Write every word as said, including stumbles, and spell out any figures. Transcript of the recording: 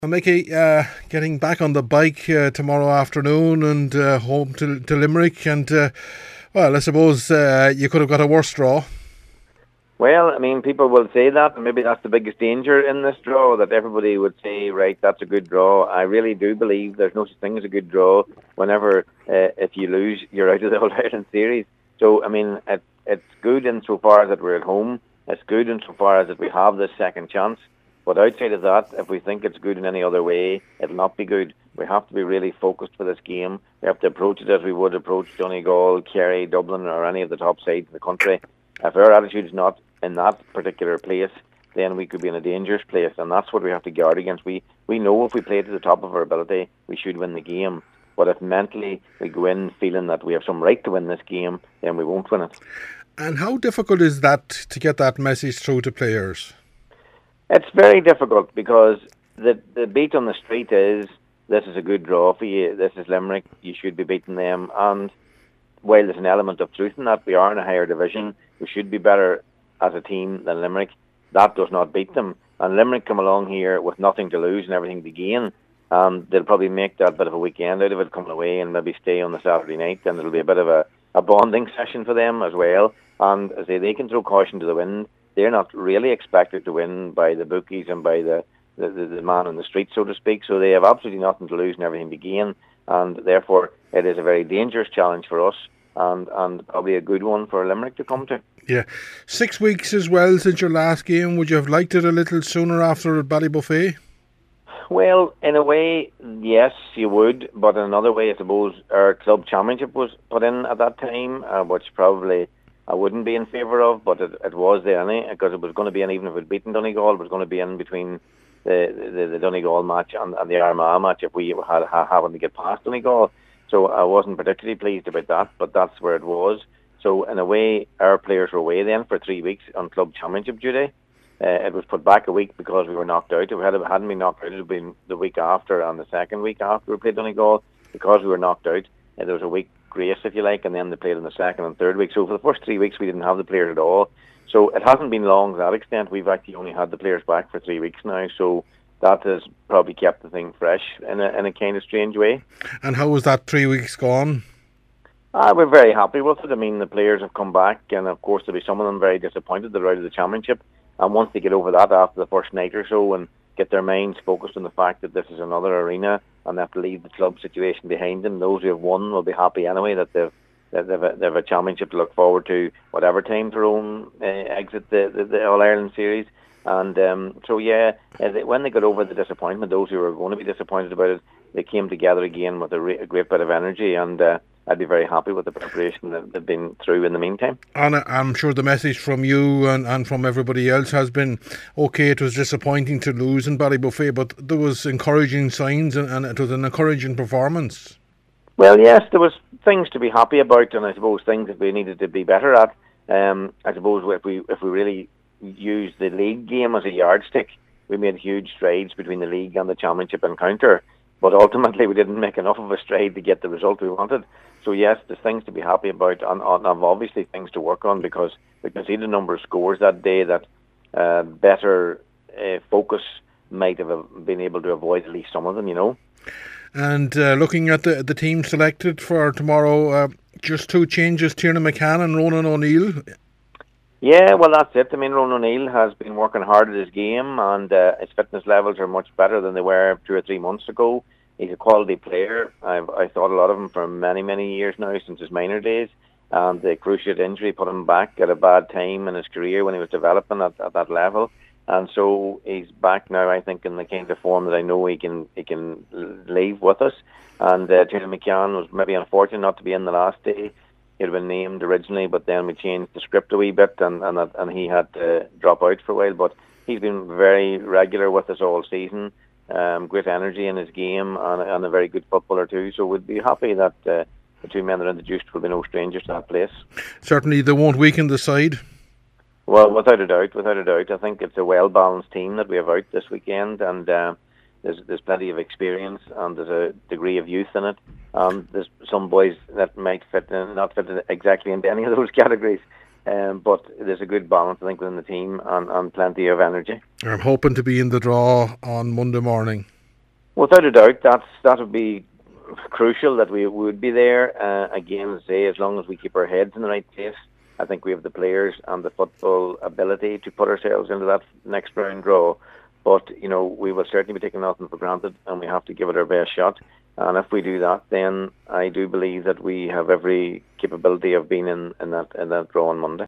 And Mickey, uh, getting back on the bike uh, tomorrow afternoon and uh, home to, to Limerick, and uh, well, I suppose uh, you could have got a worse draw. Well, I mean, people will say that, and maybe that's the biggest danger in this draw, that everybody would say, right, that's a good draw. I really do believe there's no such thing as a good draw whenever, uh, if you lose, you're out of the All-Ireland series. So, I mean, it, it's good insofar as that we're at home. It's good insofar as that we have this second chance. But outside of that, if we think it's good in any other way, it'll not be good. We have to be really focused for this game. We have to approach it as we would approach Donegal, Kerry, Dublin, or any of the top sides in the country. If our attitude is not in that particular place, then we could be in a dangerous place, and that's what we have to guard against. We we know if we play to the top of our ability, we should win the game. But if mentally we go in feeling that we have some right to win this game, then we won't win it. And how difficult is that to get that message through to players? It's very difficult because the the beat on the street is, this is a good draw for you, this is Limerick, you should be beating them. And while there's an element of truth in that, we are in a higher division, we should be better as a team than Limerick. That does not beat them. And Limerick come along here with nothing to lose and everything to gain. And they'll probably make that bit of a weekend out of it, coming away and maybe stay on the Saturday night, and it'll be a bit of a, a bonding session for them as well. And as I say, they can throw caution to the wind. They're not really expected to win by the bookies and by the, the, the, the man on the street, so to speak. So they have absolutely nothing to lose and everything to gain. And therefore, it is a very dangerous challenge for us, and, and probably a good one for Limerick to come to. Yeah. Six weeks as well since your last game. Would you have liked it a little sooner after Ballybuffet? Well, in a way, yes, you would. But in another way, I suppose our club championship was put in at that time, uh, which probably I wouldn't be in favour of, but it, it was there, because it was going to be in, even if we'd beaten Donegal, it was going to be in between the the, the Donegal match and, and the Armagh match if we had, had happened to get past Donegal. So I wasn't particularly pleased about that, but that's where it was. So in a way, our players were away then for three weeks on club championship duty. Uh, it was put back a week because we were knocked out. If we had, hadn't been knocked out, it would have been the week after and the second week after we played Donegal. Because we were knocked out, uh, there was a week grace, if you like, and then they played in the second and third week. So for the first three weeks, we didn't have the players at all. So it hasn't been long to that extent. We've actually only had the players back for three weeks now. So that has probably kept the thing fresh in a, in a kind of strange way. And how was that three weeks gone? Uh, we're very happy with it. I mean, the players have come back, and of course there'll be some of them very disappointed they're out of the championship. And once they get over that after the first night or so and get their minds focused on the fact that this is another arena and they have to leave the club situation behind them, those who have won will be happy anyway that they've that they've a, they've a championship to look forward to, whatever time Tyrone uh, exit the, the, the All-Ireland series. And um, so, yeah, uh, they, when they got over the disappointment, those who were going to be disappointed about it, they came together again with a, re- a great bit of energy, and uh, I'd be very happy with the preparation that they've been through in the meantime. And I'm sure the message from you and, and from everybody else has been, OK, it was disappointing to lose in Ballybuffet, but there was encouraging signs and, and it was an encouraging performance. Well, yes, there was things to be happy about, and I suppose things that we needed to be better at. Um, I suppose if we if we really use the league game as a yardstick, we made huge strides between the league and the championship encounter. But ultimately, we didn't make enough of a stride to get the result we wanted. So yes, there's things to be happy about, and, and obviously things to work on, because we can see the number of scores that day that uh, better uh, focus might have been able to avoid at least some of them, you know. And uh, looking at the the team selected for tomorrow, uh, just two changes: Tiernan McCann and Ronan O'Neill. Yeah, well, that's it. I mean, Ronan O'Neill has been working hard at his game, and uh, his fitness levels are much better than they were two or three months ago. He's a quality player. I've I thought a lot of him for many, many years now, since his minor days. And the cruciate injury put him back at a bad time in his career when he was developing at, at that level. And so he's back now, I think, in the kind of form that I know he can he can leave with us. And uh, Tiernan McCann was maybe unfortunate not to be in the last day. He'd been named originally, but then we changed the script a wee bit, and and, and he had to drop out for a while. But he's been very regular with us all season. Um, great energy in his game, and, and a very good footballer too. So we'd be happy that uh, the two men that are introduced will be no strangers to that place. Certainly they won't weaken the side. Well, without a doubt, without a doubt. I think it's a well-balanced team that we have out this weekend, and uh, there's there's plenty of experience, and there's a degree of youth in it. Um, there's some boys that might fit in, not fit in exactly into any of those categories. Um, but there's a good balance, I think, within the team, and, and plenty of energy. I'm hoping to be in the draw on Monday morning. Without a doubt, that's that would be crucial that we would be there. Uh, again, say as long as we keep our heads in the right place, I think we have the players and the football ability to put ourselves into that next round draw. But you know, we will certainly be taking nothing for granted, and we have to give it our best shot. And if we do that, then I do believe that we have every capability of being in, in that in that draw on Monday.